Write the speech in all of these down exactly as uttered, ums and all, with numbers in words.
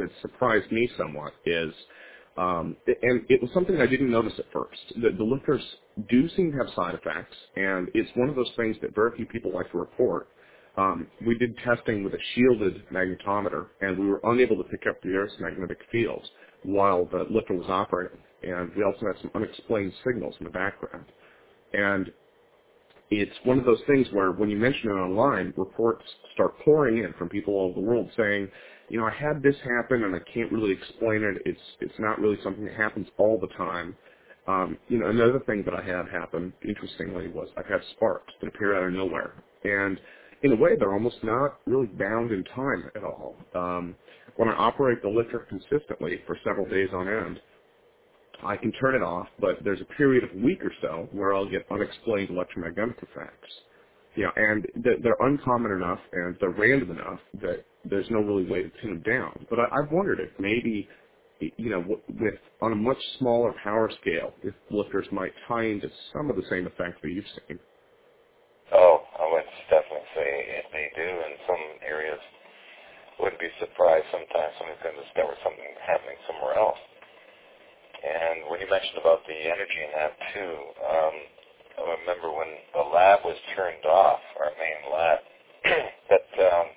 that surprised me somewhat is, um, and it was something I didn't notice at first. The, the lifters do seem to have side effects, and it's one of those things that very few people like to report. Um, we did testing with a shielded magnetometer, and we were unable to pick up the Earth's magnetic field while the lifter was operating. And we also had some unexplained signals in the background. And it's one of those things where when you mention it online, reports start pouring in from people all over the world saying, you know, I had this happen and I can't really explain it. It's it's not really something that happens all the time. Um, you know, another thing that I had happen, interestingly, was I've had sparks that appear out of nowhere. And in a way, they're almost not really bound in time at all. Um, when I operate the lifter consistently for several days on end, I can turn it off, but there's a period of a week or so where I'll get unexplained electromagnetic effects. You know, and they're they're uncommon enough and they're random enough that there's no really way to pin them down. But I, I've wondered if maybe, you know, w- with on a much smaller power scale, if lifters might tie into some of the same effects that you've seen. Oh, I would definitely say it, they do in some areas. Wouldn't be surprised sometimes somebody's going to discover something happening somewhere else. And when you mentioned about the energy in that too, um, I remember when the lab was turned off, our main lab, that um,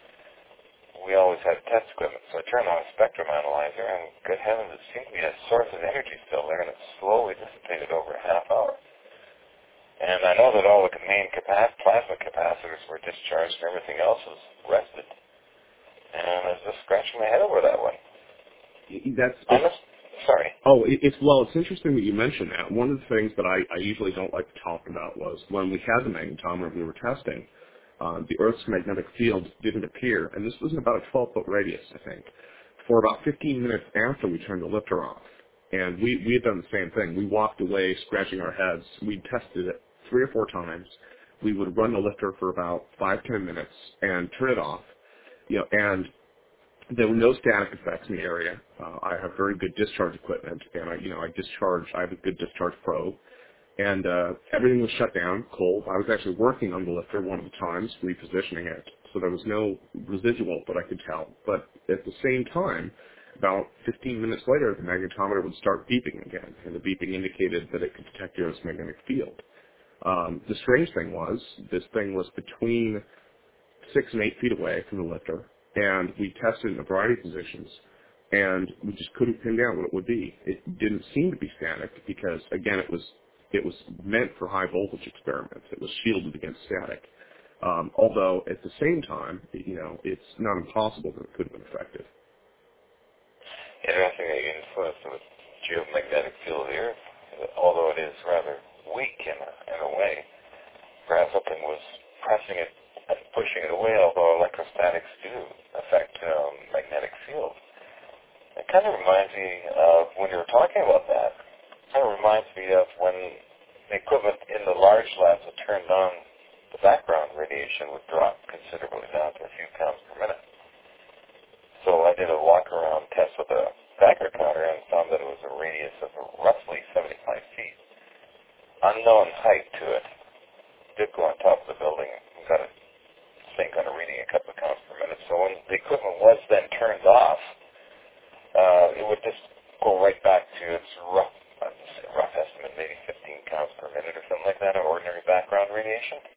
we always had test equipment. So I turned on a spectrum analyzer, and good heavens, it seemed to be a source of energy still there, and it slowly dissipated over a half hour. And I know that all the main capac- plasma capacitors were discharged, and everything else was rested. And I was just scratching my head over that one. That's Honest? Sorry. Oh, it, it's well, it's interesting that you mentioned that. One of the things that I, I usually don't like to talk about was when we had the magnetometer we were testing, uh, the Earth's magnetic field didn't appear, and this was in about a twelve-foot radius, I think, for about fifteen minutes after we turned the lifter off. And we, we had done the same thing. We walked away scratching our heads. We tested it three or four times. We would run the lifter for about five, ten minutes and turn it off. You know, and there were no static effects in the area. Uh, I have very good discharge equipment, and I, you know, I discharge. I have a good discharge probe, and uh, everything was shut down, cold. I was actually working on the lifter one of the times, repositioning it, so there was no residual that I could tell. But at the same time, about fifteen minutes later, the magnetometer would start beeping again, and the beeping indicated that it could detect Earth's magnetic field. Um, the strange thing was, this thing was between six and eight feet away from the lifter, and we tested in a variety of positions, and we just couldn't pin down what it would be. It didn't seem to be static because, again, it was it was meant for high voltage experiments. It was shielded against static. Um, although at the same time, you know, it's not impossible that it could have been effective. Interesting that you influence the geomagnetic field of the Earth, although it is rather weak in a, in a way. Perhaps something was pressing it and pushing it away, although electrostatics do affect um, magnetic fields. It kind of reminds me of, when you were talking about that, it kind of reminds me of when the equipment in the large labs that turned on, the background radiation would drop considerably down to a few pounds per minute. So I did a walk-around test with a Packard counter and found that it was a radius of roughly seventy-five feet. Unknown height to it. Did go on top of the building and got a same kind of reading, a couple of counts per minute. So when the equipment was then turned off, uh, it would just go right back to its rough, uh, rough estimate, maybe fifteen counts per minute or something like that, of ordinary background radiation.